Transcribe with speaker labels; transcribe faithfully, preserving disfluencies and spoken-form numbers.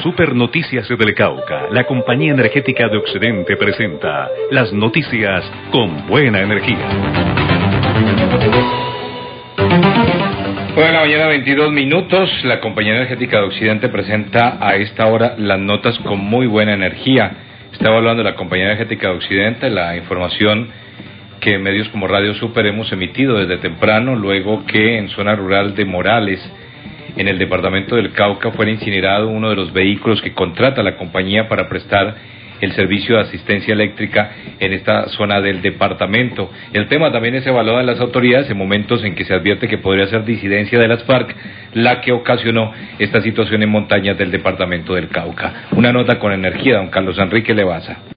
Speaker 1: Super Noticias del Cauca, la compañía energética de Occidente presenta las noticias con buena energía.
Speaker 2: Bueno, la mañana veintidós minutos, la compañía energética de Occidente presenta a esta hora las notas con muy buena energía. Está evaluando la compañía energética de Occidente la información que medios como Radio Super hemos emitido desde temprano, luego que en zona rural de Morales, en el departamento del Cauca, fuera incinerado uno de los vehículos que contrata la compañía para prestar el servicio de asistencia eléctrica en esta zona del departamento. El tema también es evaluado en las autoridades en momentos en que se advierte que podría ser disidencia de las FARC la que ocasionó esta situación en montañas del departamento del Cauca. Una nota con energía, don Carlos Enrique Levaza.